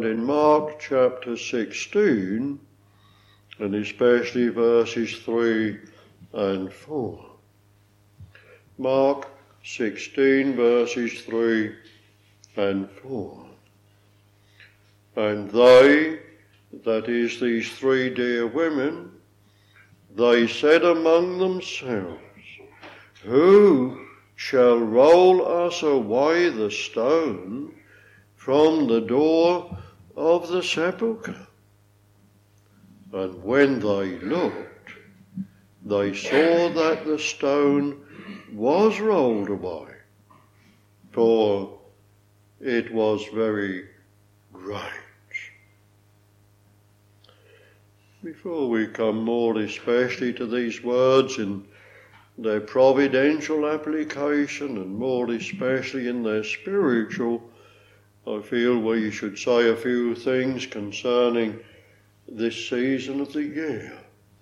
in Mark chapter 16, and especially verses 3 and 4. Mark 16 verses 3 and 4. And they, that is these three dear women, they said among themselves, Who shall roll us away the stone from the door of the sepulchre? And when they looked, they saw that the stone was rolled away, for it was very great. Before we come more especially to these words in their providential application and more especially in their spiritual, I feel we should say a few things concerning this season of the year.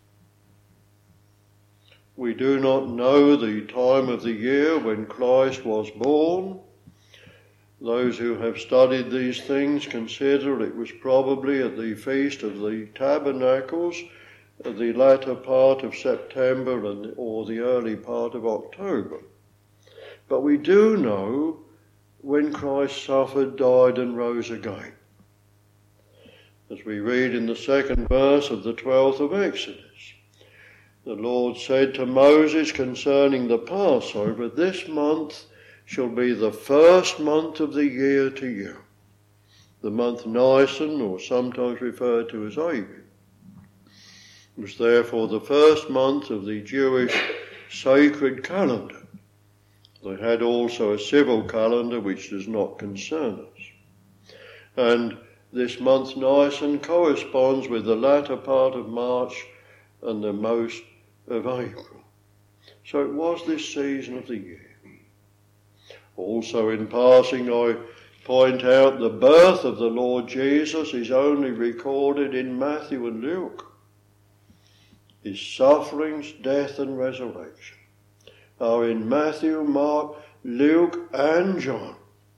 We do not know the time of the year when Christ was born. Those who have studied these things consider it was probably at the Feast of the Tabernacles, at the latter part of September or the early part of October. But we do know when Christ suffered, died and rose again. As we read in the second verse of the 12th of Exodus, the Lord said to Moses concerning the Passover, This month shall be the first month of the year to you. The month Nisan, or sometimes referred to as Abib, was therefore the first month of the Jewish sacred calendar. They had also a civil calendar which does not concern us. And this month Nisan corresponds with the latter part of March and the most of April. So it was this season of the year. Also in passing I point out the birth of the Lord Jesus is only recorded in Matthew and Luke. His sufferings, death and resurrection are in Matthew, Mark, Luke and John.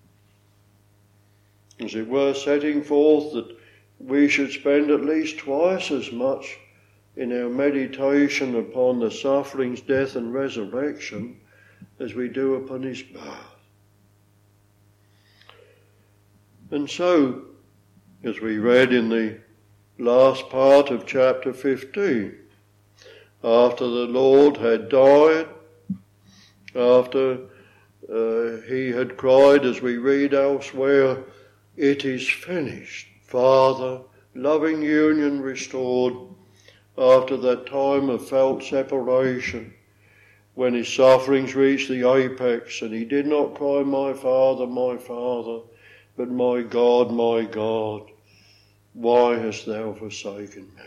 As it were, setting forth that we should spend at least twice as much in our meditation upon the sufferings, death and resurrection as we do upon his birth. And so, as we read in the last part of chapter 15, after the Lord had died, after he had cried, as we read elsewhere, It is finished, Father, loving union restored, after that time of felt separation, when his sufferings reached the apex, and he did not cry, my Father, but my God, why hast thou forsaken me?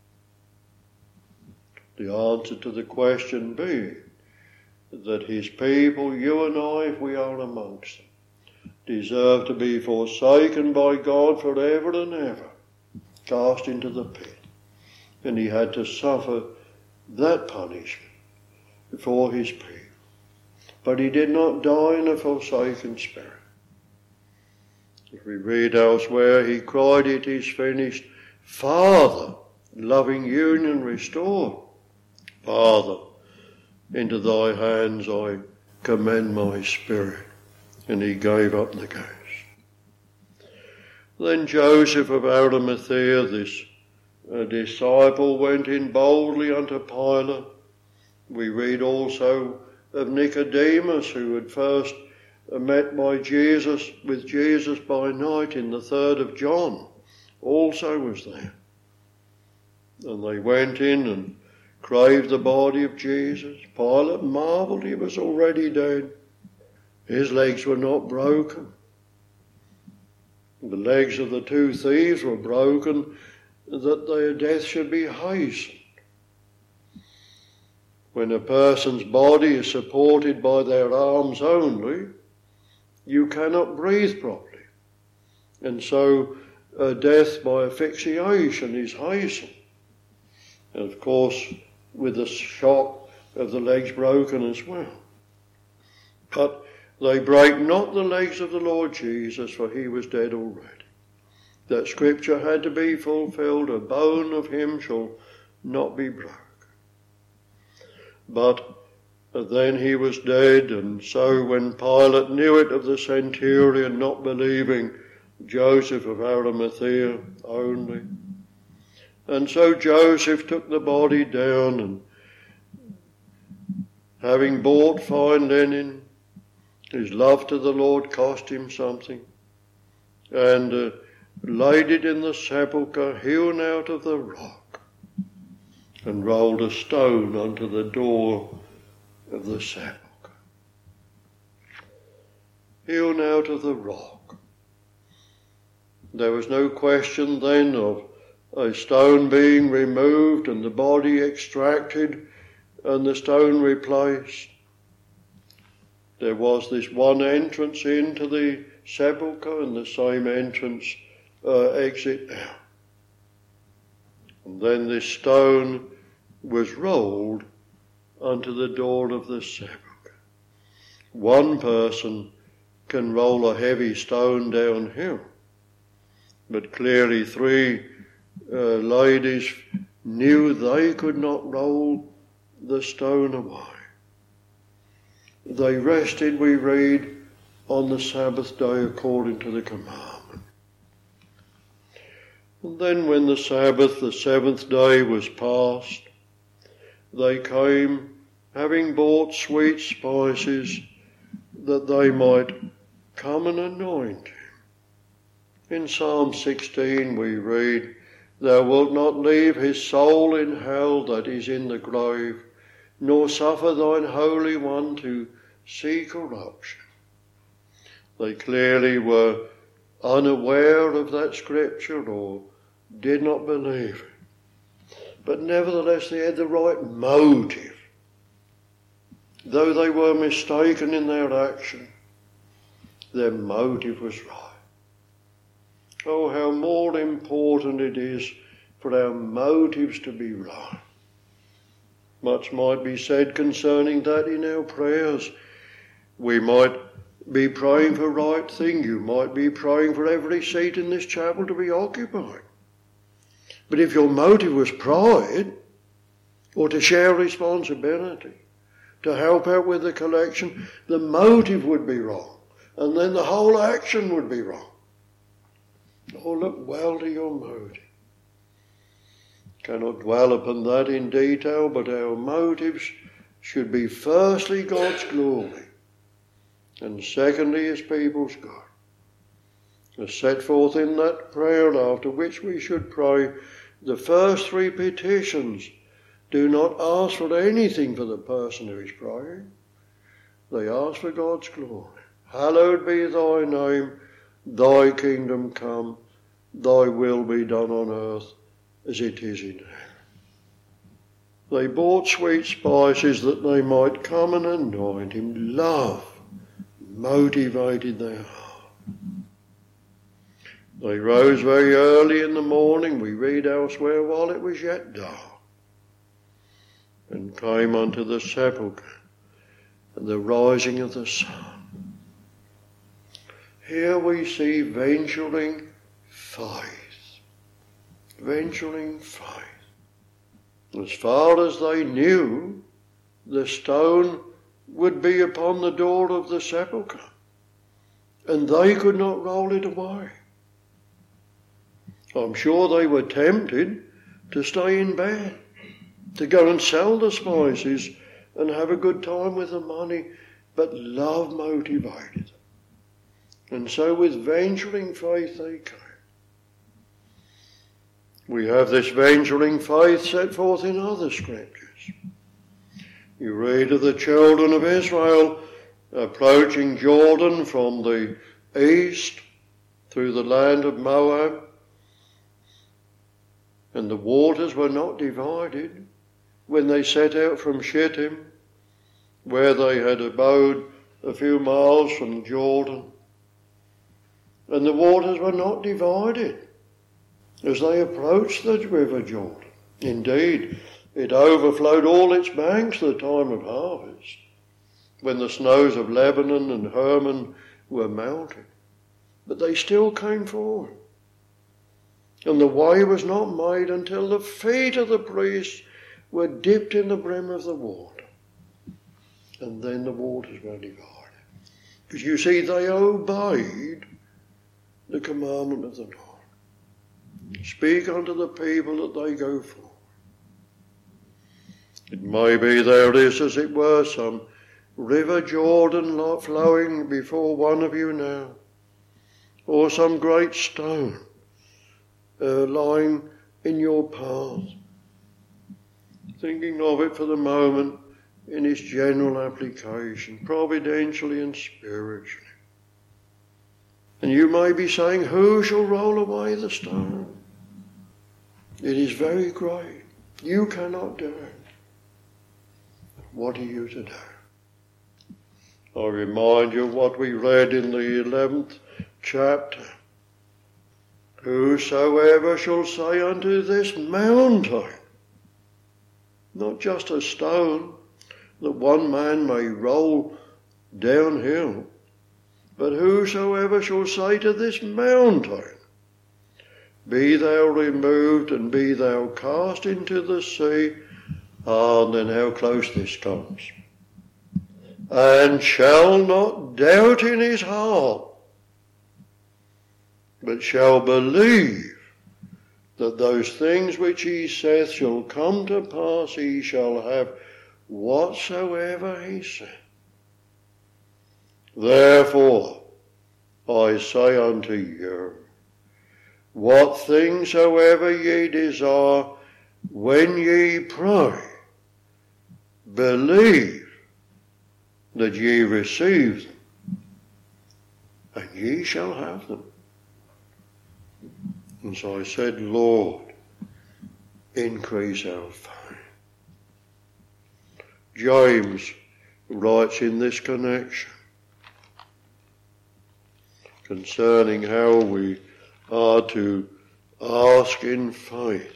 The answer to the question being that his people, you and I, if we are amongst them, deserve to be forsaken by God forever and ever, cast into the pit. And he had to suffer that punishment for his people. But he did not die in a forsaken spirit. If we read elsewhere, he cried, It is finished. Father, loving union restored. Father, into thy hands I commend my spirit. And he gave up the ghost. Then Joseph of Arimathea, this disciple, went in boldly unto Pilate. We read also of Nicodemus, who had first met with Jesus by night in the 3rd of John, also was there. And they went in and craved the body of Jesus. Pilate marvelled, he was already dead. His legs were not broken. The legs of the two thieves were broken, that their death should be hastened. When a person's body is supported by their arms only, you cannot breathe properly. And so death by asphyxiation is hastened. And of course, with the shock of the legs broken as well. But they break not the legs of the Lord Jesus, for he was dead already. That scripture had to be fulfilled, a bone of him shall not be broken. But then he was dead, and so when Pilate knew it of the centurion not believing Joseph of Arimathea only, and so Joseph took the body down, and having bought fine linen, his love to the Lord cost him something, and laid it in the sepulchre hewn out of the rock, and rolled a stone unto the door of the sepulchre. Hewn out of the rock. There was no question then of a stone being removed and the body extracted and the stone replaced. There was this one entrance into the sepulchre and the same entrance exit out. And then this stone was rolled unto the door of the sepulchre. One person can roll a heavy stone downhill, but clearly three ladies knew they could not roll the stone away. They rested, we read, on the Sabbath day according to the commandment. And then when the Sabbath, the seventh day, was past, they came, having bought sweet spices, that they might come and anoint him. In Psalm 16 we read, "Thou wilt not leave his soul in hell that is in the grave, nor suffer thine Holy One to see corruption." They clearly were unaware of that scripture or did not believe it. But nevertheless they had the right motive. Though they were mistaken in their action, their motive was right. Oh, how more important it is for our motives to be right. Much might be said concerning that in our prayers. We might be praying for right thing. You might be praying for every seat in this chapel to be occupied. But if your motive was pride, or to share responsibility, to help out with the collection, the motive would be wrong, and then the whole action would be wrong. Oh, look well to your motive. Cannot dwell upon that in detail, but our motives should be firstly God's glory, and secondly his people's good. As set forth in that prayer, after which we should pray the first three petitions, do not ask for anything for the person who is praying. They ask for God's glory. Hallowed be thy name, thy kingdom come, thy will be done on earth as it is in heaven. They bought sweet spices that they might come and anoint him. Love motivated their heart. They rose very early in the morning, we read elsewhere, while it was yet dark, and came unto the sepulchre and the rising of the sun. Here we see venturing faith. Venturing faith. As far as they knew, the stone would be upon the door of the sepulchre, and they could not roll it away. I'm sure they were tempted to stay in bed, to go and sell the spices and have a good time with the money, but love motivated them. And so with venturing faith they came. We have this venturing faith set forth in other scriptures. You read of the children of Israel approaching Jordan from the east through the land of Moab, and the waters were not divided when they set out from Shittim, where they had abode a few miles from Jordan. And the waters were not divided as they approached the river Jordan. Indeed, it overflowed all its banks at the time of harvest, when the snows of Lebanon and Hermon were melted. But they still came forward. And the way was not made until the feet of the priests were dipped in the brim of the water. And then the waters were divided. Because you see, they obeyed the commandment of the Lord. Speak unto the people that they go forth. It may be there is, as it were, some river Jordan flowing before one of you now, or some great stone lying in your path. Thinking of it for the moment in its general application, providentially and spiritually. And you may be saying, who shall roll away the stone? It is very great. You cannot do it. What are you to do? I remind you of what we read in the 11th chapter. Whosoever shall say unto this mountain, not just a stone that one man may roll downhill, but whosoever shall say to this mountain, be thou removed and be thou cast into the sea, and then how close this comes, and shall not doubt in his heart, but shall believe that those things which he saith shall come to pass, he shall have whatsoever he saith. Therefore I say unto you, what things soever ye desire, when ye pray, believe that ye receive them, and ye shall have them. And so I said, Lord, increase our faith. James writes in this connection concerning how we are to ask in faith.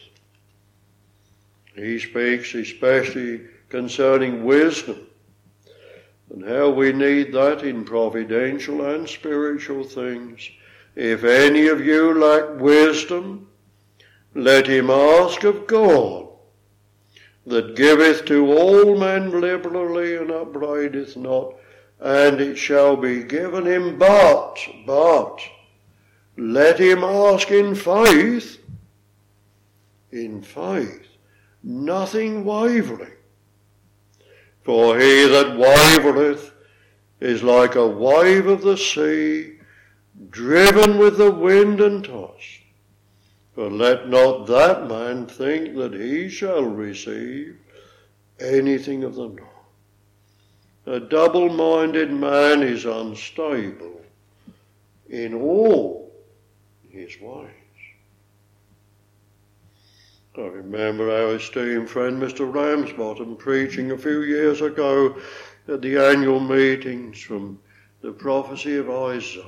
He speaks especially concerning wisdom and how we need that in providential and spiritual things. If any of you lack wisdom, let him ask of God, that giveth to all men liberally and upbraideth not, and it shall be given him. But let him ask in faith, nothing wavering. For he that wavereth is like a wave of the sea, driven with the wind and tossed. But let not that man think that he shall receive anything of the Lord. A double-minded man is unstable in all his ways. I remember our esteemed friend Mr. Ramsbottom preaching a few years ago at the annual meetings from the prophecy of Isaiah.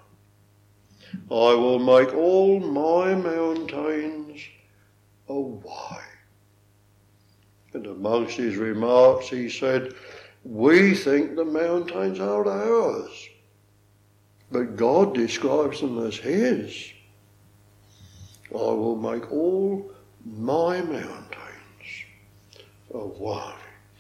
I will make all my mountains a way. And amongst his remarks he said, we think the mountains are ours, but God describes them as his. I will make all my mountains a way.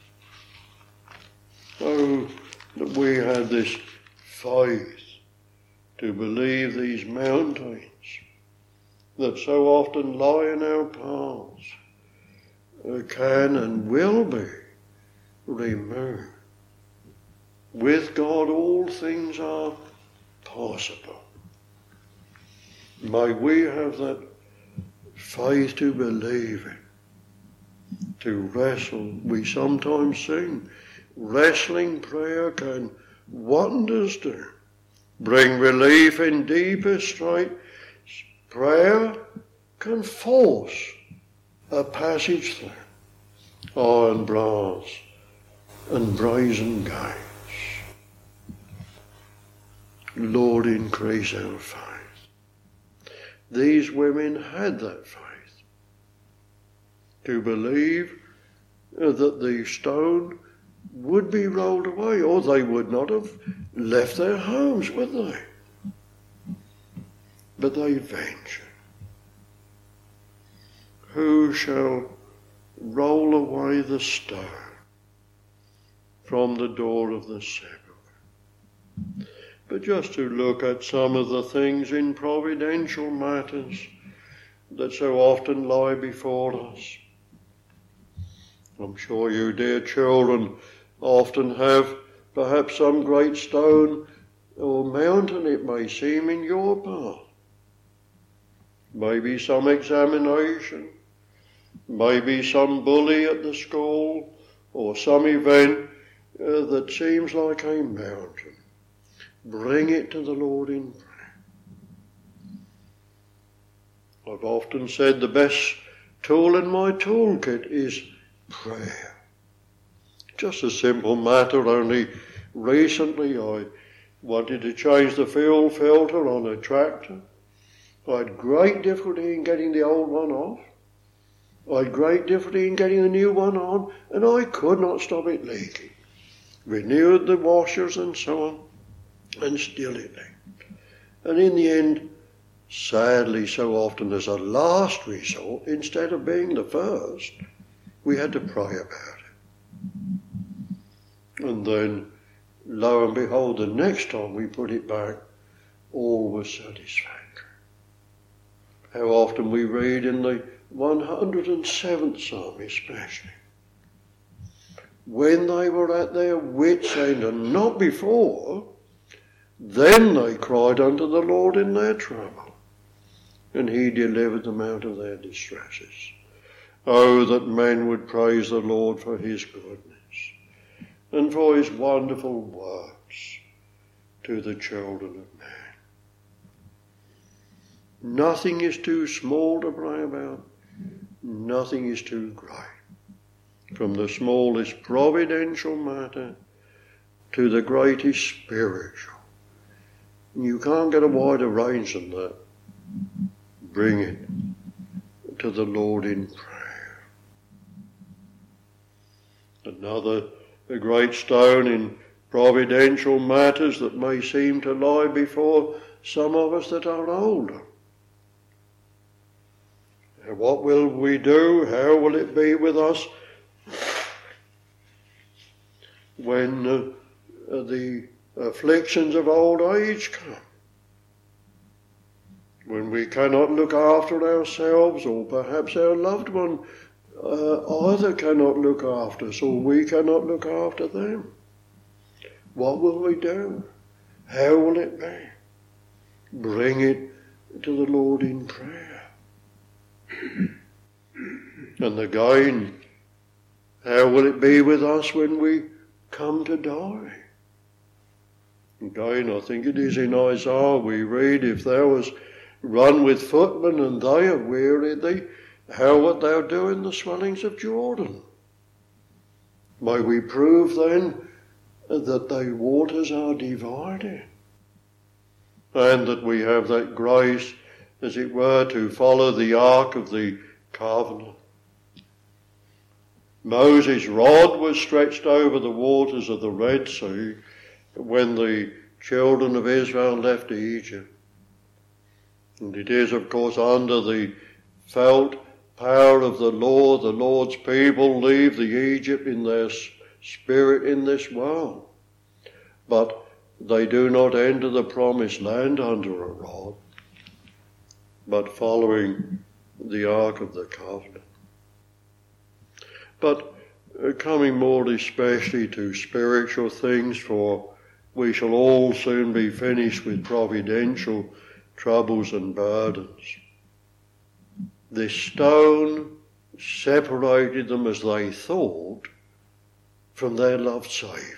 Oh, that we had this faith to believe these mountains that so often lie in our paths can and will be removed. With God all things are possible. May we have that faith to believe in, to wrestle. We sometimes sing, wrestling prayer can wonders do. Bring relief in deepest strait. Prayer can force a passage through iron bars and brazen gates. Lord, increase our faith. These women had that faith to believe that the stone would be rolled away, or they would not have left their homes, would they? But they ventured. who shall roll away the stone from the door of the sepulchre? But just to look at some of the things in providential matters that so often lie before us. I'm sure you, dear children, often have perhaps some great stone or mountain, it may seem, in your path. Maybe some examination, maybe some bully at the school, or some event that seems like a mountain. Bring it to the Lord in prayer. I've often said the best tool in my toolkit is prayer. Just a simple matter. Only recently I wanted to change the fuel filter on a tractor. I had great difficulty in getting the old one off. I had great difficulty in getting the new one on, and I could not stop it leaking. Renewed the washers and so on, and still it leaked. And in the end, sadly, so often as a last resort, instead of being the first, we had to pray about it. And then, lo and behold, the next time we put it back, all was satisfactory. How often we read in the 107th Psalm especially, when they were at their wits' end and not before, then they cried unto the Lord in their trouble, and he delivered them out of their distresses. Oh, that men would praise the Lord for his goodness and for his wonderful works to the children of man. Nothing is too small to pray about. Nothing is too great. From the smallest providential matter to the greatest spiritual. You can't get a wider range than that. Bring it to the Lord in prayer. Another great stone in providential matters that may seem to lie before some of us that are older. What will we do? How will it be with us when the afflictions of old age come? When we cannot look after ourselves, or perhaps our loved one either cannot look after us or we cannot look after them. What will we do? How will it be? Bring it to the Lord in prayer. And again, how will it be with us when we come to die? Again, I think it is in Isaiah we read, if thou hast run with footmen and they have wearied thee, how wilt thou do in the swellings of Jordan? May we prove then that the waters are divided, and that we have that grace, as it were, to follow the ark of the covenant. Moses' rod was stretched over the waters of the Red Sea when the children of Israel left Egypt. And it is, of course, under the felt power of the Lord's people leave the Egypt in their spirit in this world. But they do not enter the promised land under a rod, but following the ark of the covenant. But coming more especially to spiritual things, for we shall all soon be finished with providential troubles and burdens. This stone separated them, as they thought, from their loved Saviour.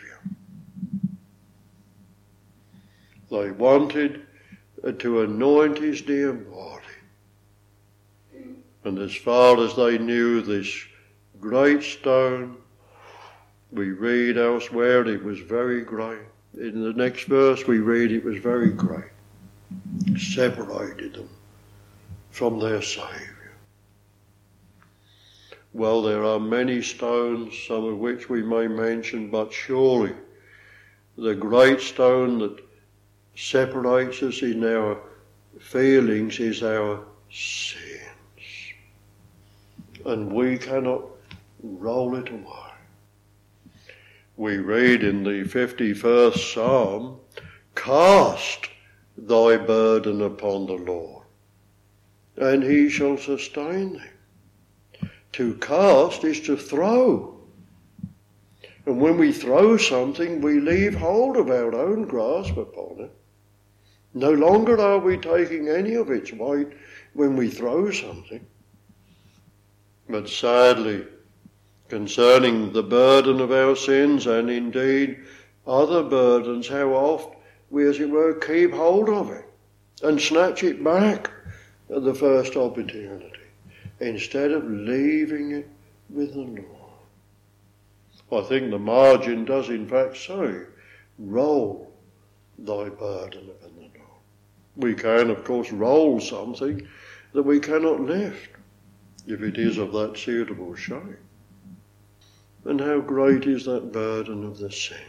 They wanted to anoint his dear body. And as far as they knew, this great stone, we read elsewhere it was very great. In the next verse we read it was very great. Separated them from their Saviour. Well, there are many stones, some of which we may mention, but surely the great stone that separates us in our feelings is our sins. and we cannot roll it away. We read in the 51st Psalm, "Cast thy burden upon the Lord, and he shall sustain thee." To cast is to throw. And when we throw something, we leave hold of our own grasp upon it. No longer are we taking any of its weight when we throw something. But sadly, concerning the burden of our sins, and indeed other burdens, how oft we, as it were, keep hold of it and snatch it back at the first opportunity, instead of leaving it with the Lord. I think the margin does in fact say, "Roll thy burden upon the Lord." We can, of course, roll something that we cannot lift, if it is of that suitable shape. And how great is that burden of the sins.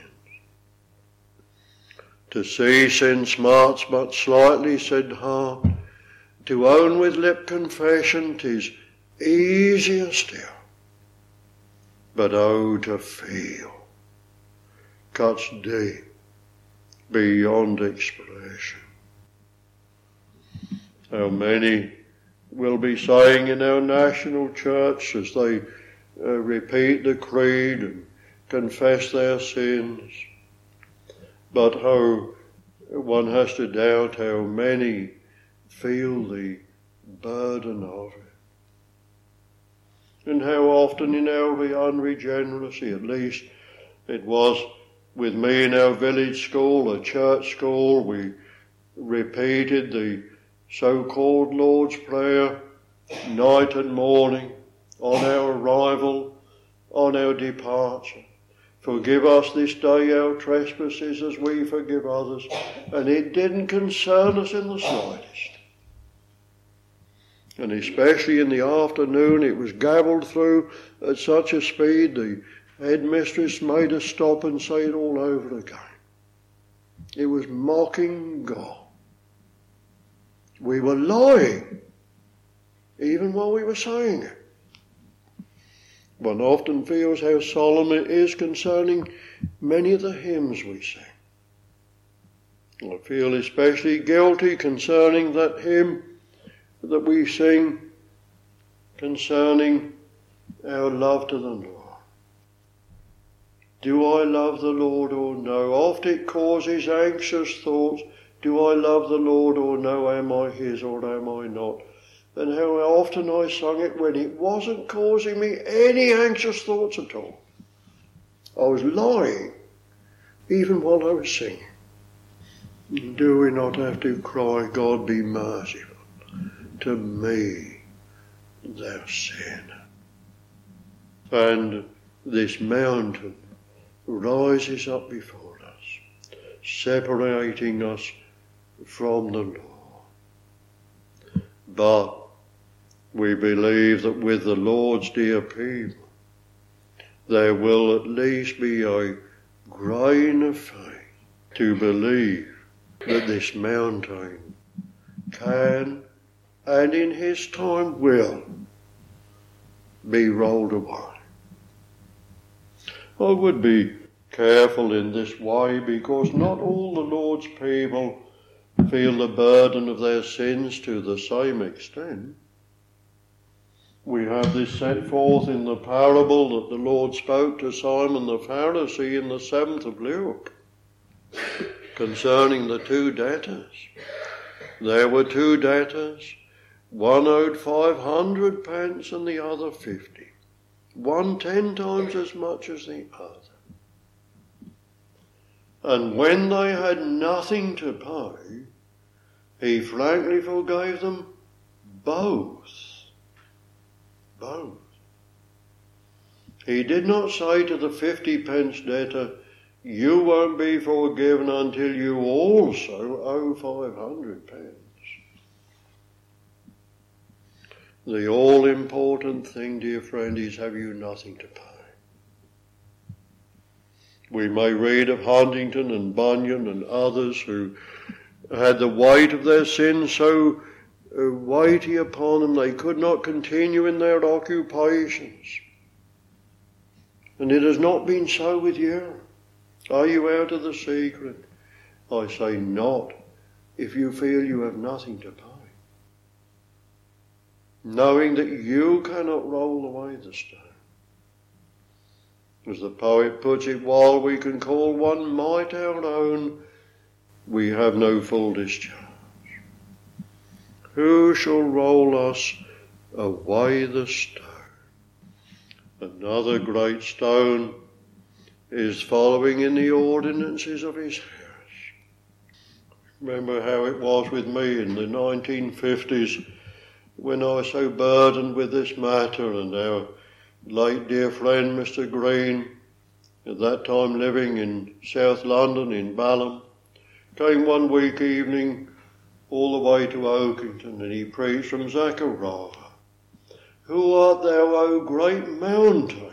To see sin smarts but slightly, said Hart. To own with lip confession 'tis easier still. But oh, to feel cuts deep beyond expression. How many will be saying in our national church as they repeat the creed and confess their sins, but how one has to doubt how many feel the burden of it. And how often in our unregeneracy, at least it was with me in our village school, a church school, we repeated the so-called Lord's Prayer night and morning, on our arrival, on our departure. Forgive us this day our trespasses as we forgive others. And it didn't concern us in the slightest. And especially in the afternoon, it was gabbled through at such a speed the headmistress made us stop and say it all over again. It was mocking God. We were lying, even while we were saying it. One often feels how solemn it is concerning many of the hymns we sing. I feel especially guilty concerning that hymn that we sing concerning our love to the Lord. Do I love the Lord or no? Oft it causes anxious thoughts. Do I love the Lord or no? Am I his or am I not? And how often I sung it when it wasn't causing me any anxious thoughts at all. I was lying even while I was singing. Do we not have to cry, God be merciful to me, thou sinner? And this mountain rises up before us, separating us from the Lord. But we believe that with the Lord's dear people, there will at least be a grain of faith to believe that this mountain can, and in his time will, be rolled away. I would be careful in this way, because not all the Lord's people feel the burden of their sins to the same extent. We have this set forth in the parable that the Lord spoke to Simon the Pharisee in the 7th of Luke concerning the two debtors. There were two debtors. One owed 500 pence and the other 50. One 10 times as much as the other. And when they had nothing to pay, he frankly forgave them both. Both. He did not say to the 50 pence debtor, you won't be forgiven until you also owe 500 pence. The all-important thing, dear friend, is have you nothing to pay? We may read of Huntington and Bunyan and others who had the weight of their sins so weighty upon them. They could not continue in their occupations. And it has not been so with you. Are you out of the secret? I say not, if you feel you have nothing to pay. Knowing that you cannot roll away the stone. As the poet puts it, while we can call one might our own, we have no full discharge. Who shall roll us away the stone? Another great stone is following in the ordinances of his house. Remember how it was with me in the 1950s when I was so burdened with this matter, and our late dear friend Mr. Green, at that time living in South London in Balham, came one week evening all the way to Oakington, and he preached from Zechariah. Who art thou, O great mountain?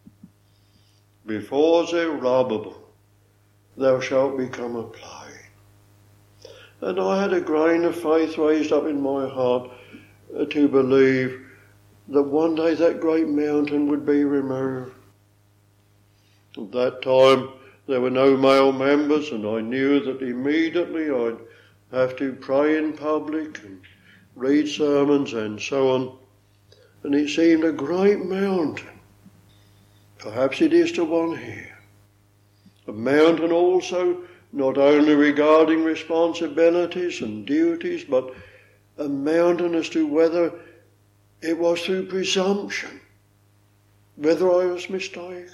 Before Zerubbabel thou shalt become a plain. And I had a grain of faith raised up in my heart to believe that one day that great mountain would be removed. At that time there were no male members, and I knew that immediately I'd have to pray in public and read sermons and so on. And it seemed a great mountain. Perhaps it is to one here. A mountain also, not only regarding responsibilities and duties, but a mountain as to whether it was through presumption, whether I was mistaken.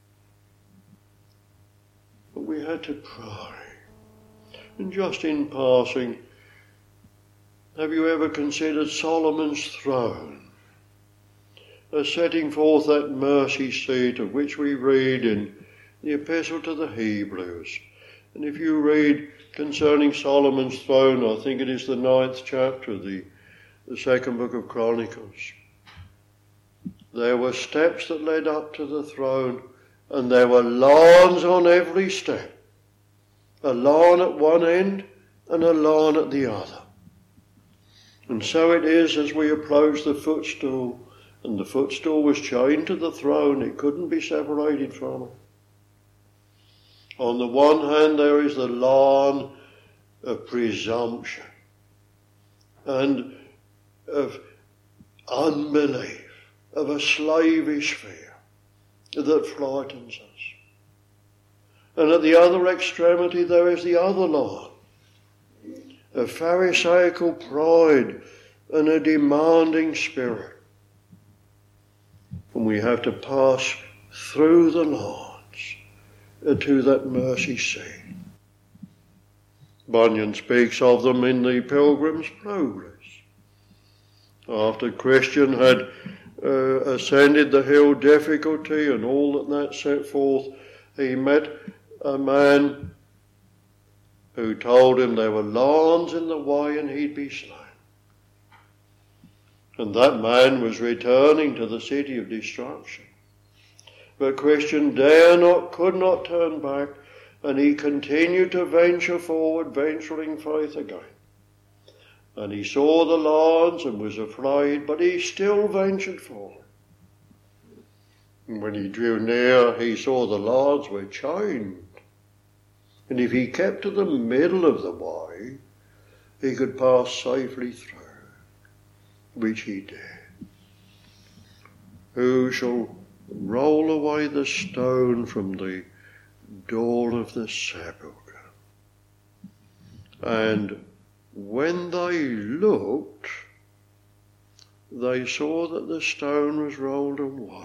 But we had to pray. And just in passing, have you ever considered Solomon's throne as setting forth that mercy seat of which we read in the Epistle to the Hebrews? And if you read concerning Solomon's throne, I think it is the 9th chapter, the second book of Chronicles. There were steps that led up to the throne, and there were lawns on every step. A lawn at one end and a lawn at the other. And so it is as we approach the footstool, and the footstool was chained to the throne. It couldn't be separated from it. On the one hand there is the lawn of presumption and of unbelief, of a slavish fear that frightens us. And at the other extremity there is the other lawn, a pharisaical pride and a demanding spirit. And we have to pass through the lawns to that mercy seat. Bunyan speaks of them in the Pilgrim's Progress. After Christian had ascended the hill Difficulty and all that set forth, he met a man who told him there were lawns in the way and he'd be slain. And that man was returning to the city of destruction. But Christian could not turn back, and he continued to venture forward, venturing faith again. And he saw the lawns and was afraid, but he still ventured forward. And when he drew near, he saw the lawns were chained. And if he kept to the middle of the way, he could pass safely through, which he did. Who shall roll away the stone from the door of the sepulchre? And when they looked, they saw that the stone was rolled away.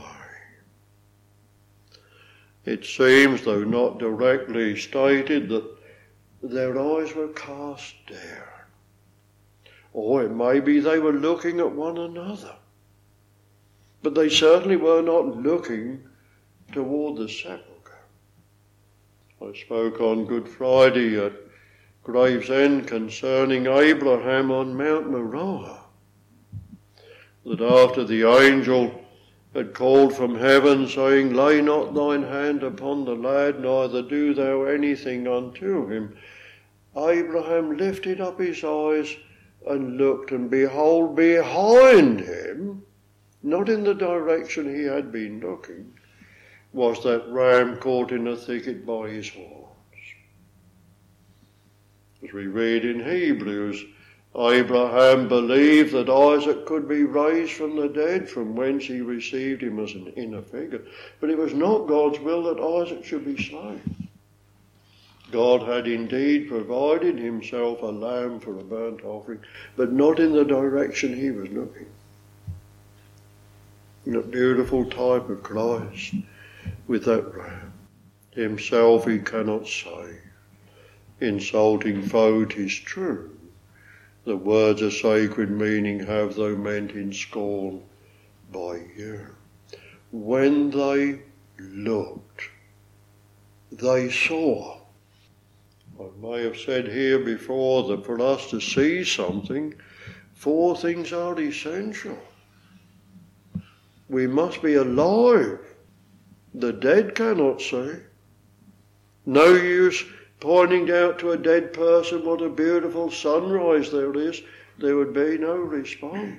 It seems, though not directly stated, that their eyes were cast down. Or it may be they were looking at one another. But they certainly were not looking toward the sepulchre. I spoke on Good Friday at Gravesend concerning Abraham on Mount Moriah, that after the angel had called from heaven, saying, "Lay not thine hand upon the lad, neither do thou anything unto him," Abraham lifted up his eyes and looked, and behold, behind him, not in the direction he had been looking, was that ram caught in a thicket by his horns. As we read in Hebrews, Abraham believed that Isaac could be raised from the dead, from whence he received him as an inner figure. But it was not God's will that Isaac should be slain. God had indeed provided himself a lamb for a burnt offering, but not in the direction he was looking. A beautiful type of Christ with that ram. Himself he cannot save. Insulting foe 'tis true. The words a sacred meaning have, though meant in scorn by you. When they looked, they saw. I may have said here before that for us to see something, 4 things are essential. We must be alive. The dead cannot see. No use pointing out to a dead person what a beautiful sunrise there is. There would be no response.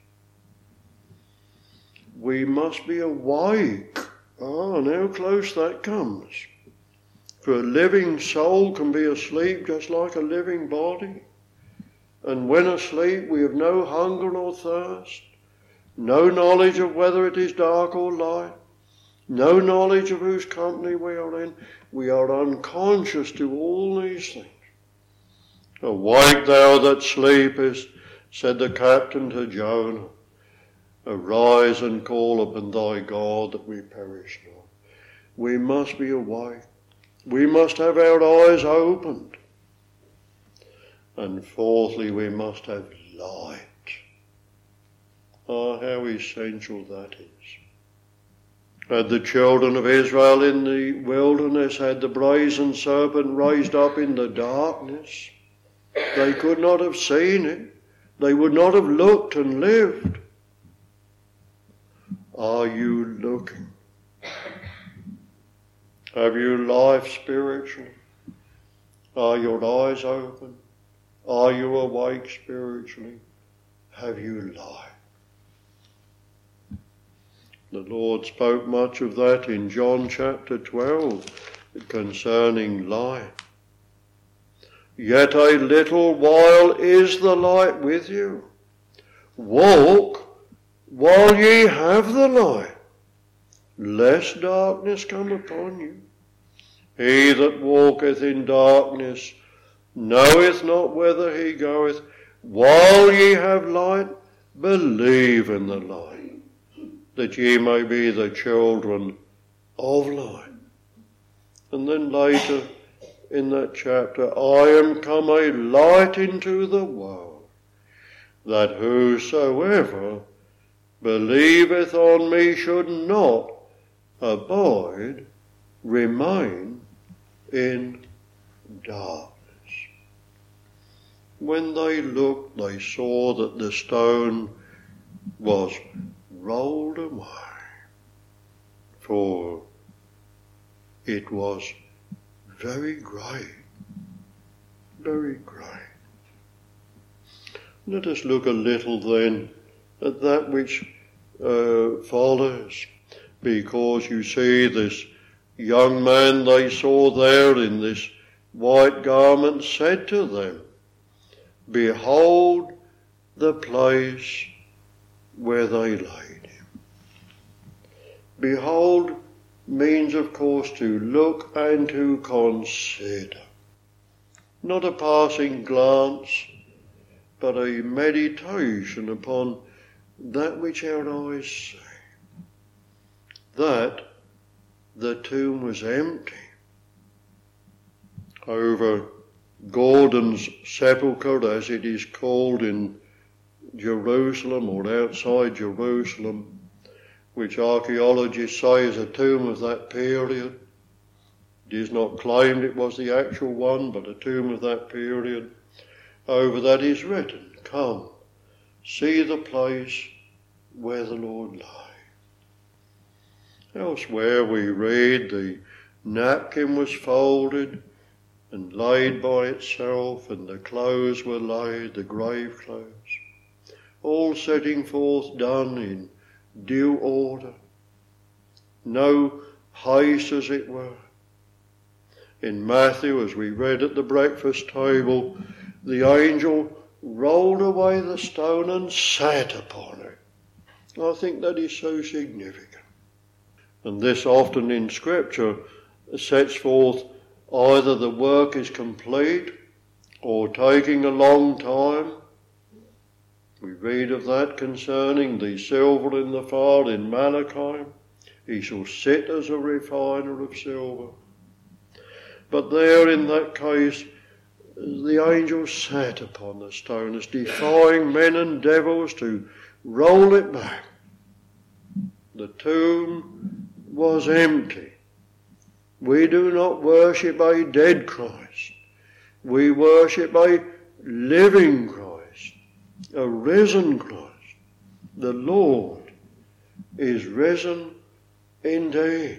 We must be awake. And how close that comes. For a living soul can be asleep just like a living body. And when asleep we have no hunger nor thirst, no knowledge of whether it is dark or light, no knowledge of whose company we are in. We are unconscious to all these things. Awake thou that sleepest, said the captain to Jonah. Arise and call upon thy God that we perish not. We must be awake. We must have our eyes opened. And fourthly, we must have light. Ah, how essential that is. Had the children of Israel in the wilderness had the brazen serpent raised up in the darkness, they could not have seen it. They would not have looked and lived. Are you looking? Have you life spiritually? Are your eyes open? Are you awake spiritually? Have you life? The Lord spoke much of that in John chapter 12 concerning light. Yet a little while is the light with you. Walk while ye have the light, lest darkness come upon you. He that walketh in darkness knoweth not whither he goeth. While ye have light, believe in the light, that ye may be the children of light. And then later in that chapter, I am come a light into the world, that whosoever believeth on me should not abide, remain in darkness. When they looked, they saw that the stone was rolled away, for it was very great, very great. Let us look a little then at that which follows, because you see this young man they saw there in this white garment said to them, behold the place where they laid him. Behold means, of course, to look and to consider. Not a passing glance, but a meditation upon that which our eyes see. That the tomb was empty. Over Gordon's sepulchre, as it is called in Jerusalem or outside Jerusalem, which archaeologists say is a tomb of that period. It is not claimed it was the actual one, but a tomb of that period. Over that is written, come, see the place where the Lord lay. Elsewhere we read the napkin was folded and laid by itself, and the clothes were laid, the grave clothes, all setting forth done in due order, no haste as it were. In Matthew, as we read at the breakfast table, the angel rolled away the stone and sat upon it. I think that is so significant. And this often in Scripture sets forth either the work is complete or taking a long time. We read of that concerning the silver in the fire in Malachi. He shall sit as a refiner of silver. But there in that case, the angel sat upon the stone as defying men and devils to roll it back. The tomb was empty. We do not worship a dead Christ. We worship a living Christ, a risen Christ. The Lord is risen indeed.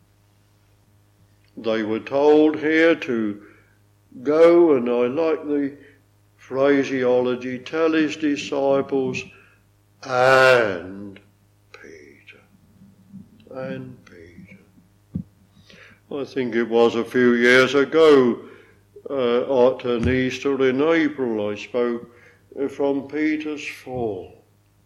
They were told here to go, and I like the phraseology, tell his disciples and Peter. And Peter. I think it was a few years ago at an Easter in April I spoke from Peter's fall.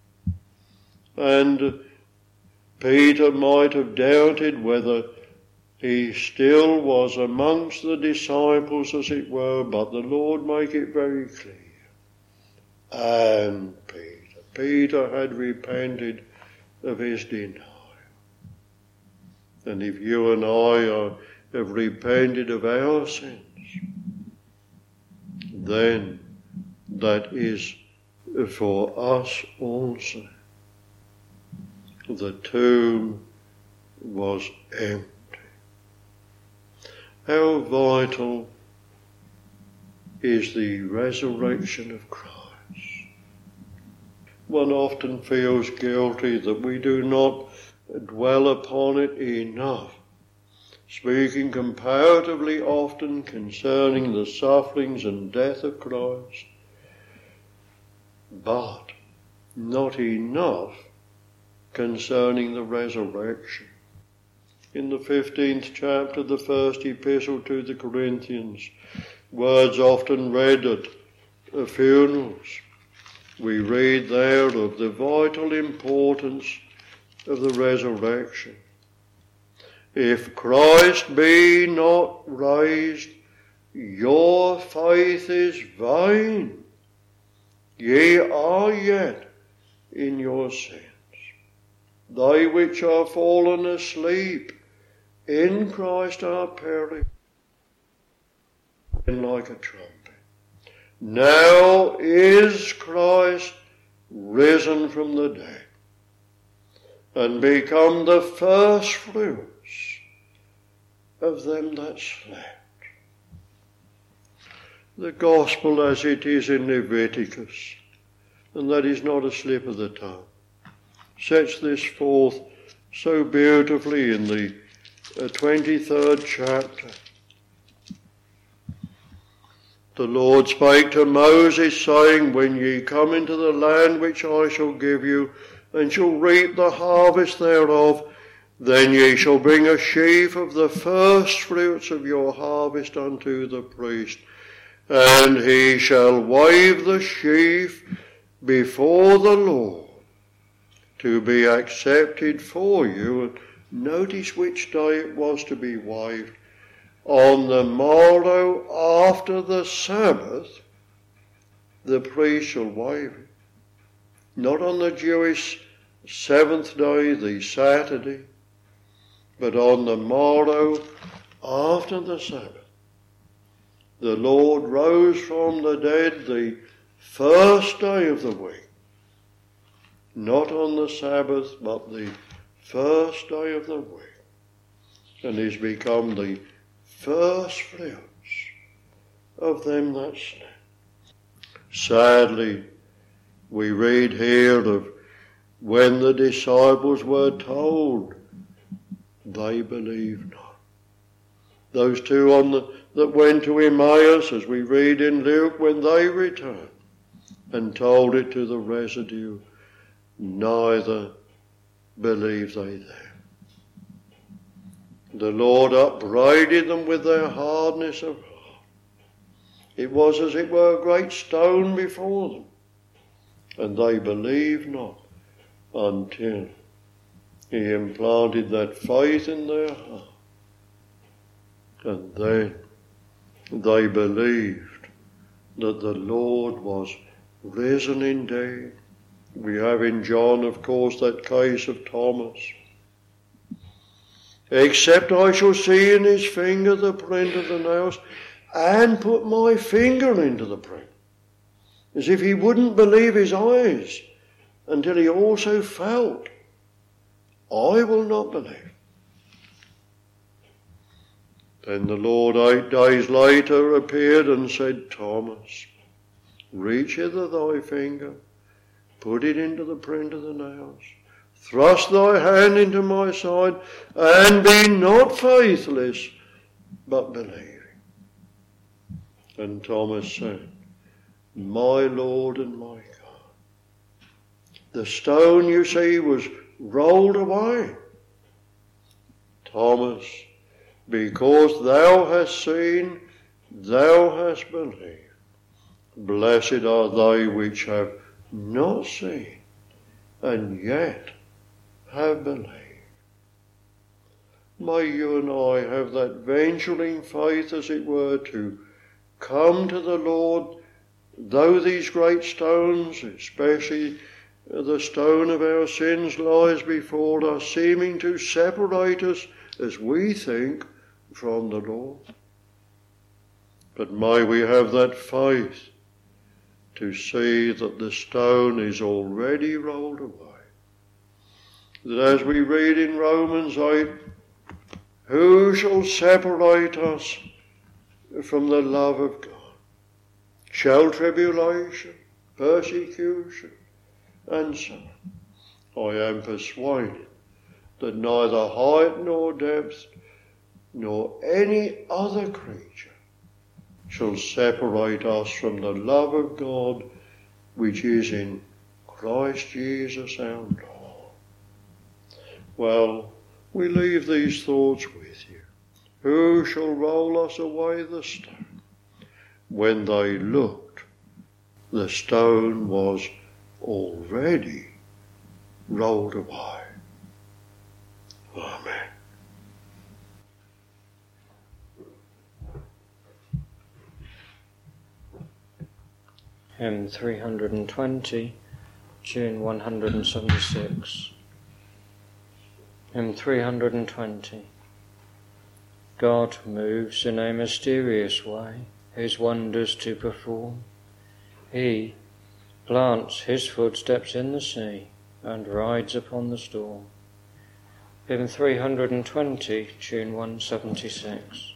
And Peter might have doubted whether he still was amongst the disciples, as it were, but the Lord make it very clear. And Peter had repented of his denial. And if you and I have repented of our sins, then that is for us also. The tomb was empty. How vital is the resurrection of Christ? One often feels guilty that we do not dwell upon it enough, speaking comparatively often concerning the sufferings and death of Christ, but not enough concerning the resurrection. In the 15th chapter, the first epistle to the Corinthians, words often read at funerals, we read there of the vital importance of the resurrection. If Christ be not raised, your faith is vain. Ye are yet in your sins. They which are fallen asleep in Christ are perished like a trumpet. Now is Christ risen from the dead and become the first fruits of them that slept. The gospel as it is in Leviticus, and that is not a slip of the tongue, sets this forth so beautifully in the 23rd chapter. The Lord spake to Moses, saying, when ye come into the land which I shall give you, and shall reap the harvest thereof, then ye shall bring a sheaf of the first fruits of your harvest unto the priest, and he shall wave the sheaf before the Lord to be accepted for you. Notice which day it was to be waved. On the morrow after the Sabbath, the priest shall wave it. Not on the Jewish seventh day, the Saturday, but on the morrow after the Sabbath. The Lord rose from the dead the first day of the week. Not on the Sabbath, but the first day of the week. And is become the first fruits of them that slept. Sadly, we read here of when the disciples were told, they believed not. Those two on that went to Emmaus, as we read in Luke, when they returned and told it to the residue, neither believed they there. The Lord upbraided them with their hardness of heart. It was as it were a great stone before them, and they believed not until he implanted that faith in their heart. And then they believed that the Lord was risen indeed. We have in John, of course, that case of Thomas. Except I shall see in his finger the print of the nails, and put my finger into the print. As if he wouldn't believe his eyes until he also felt. I will not believe. Then the Lord 8 days later appeared and said, Thomas, reach hither thy finger, put it into the print of the nails, thrust thy hand into my side, and be not faithless, but believing. And Thomas said, my Lord and my God. The stone, you see, was rolled away. Thomas, because thou hast seen, thou hast believed. Blessed are they which have not seen, and yet have believed. May you and I have that venturing faith, as it were, to come to the Lord, though these great stones, especially the stone of our sins, lies before us, seeming to separate us, as we think, from the Lord. But may we have that faith to see that the stone is already rolled away. That as we read in Romans 8, who shall separate us from the love of God? Shall tribulation, persecution, and so on? I am persuaded that neither height nor depth nor any other creature shall separate us from the love of God which is in Christ Jesus our Lord. Well, we leave these thoughts with you. Who shall roll us away the stone? When they looked, the stone was already rolled away. Amen. Hymn 320, Tune 176. Hymn 320. God moves in a mysterious way his wonders to perform. He plants his footsteps in the sea and rides upon the storm. Hymn 320, Tune 176.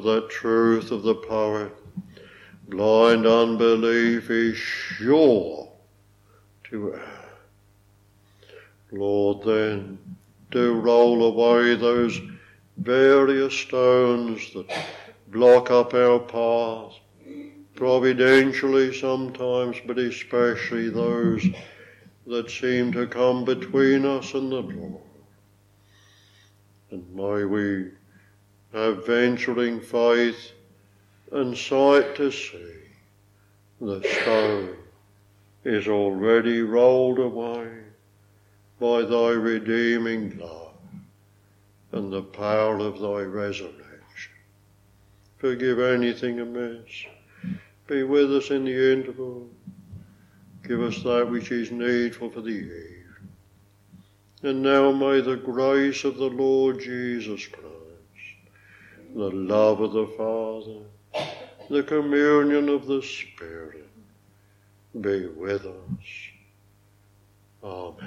that truth of the poet, blind unbelief is sure to err. Lord, then, do roll away those various stones that block up our path, providentially sometimes, but especially those that seem to come between us and the Lord. And may we have venturing faith and sight to see the stone is already rolled away by thy redeeming love and the power of thy resurrection. Forgive anything amiss. Be with us in the interval. Give us that which is needful for the evening. And now may the grace of the Lord Jesus Christ, the love of the Father, the communion of the Spirit, be with us. Amen.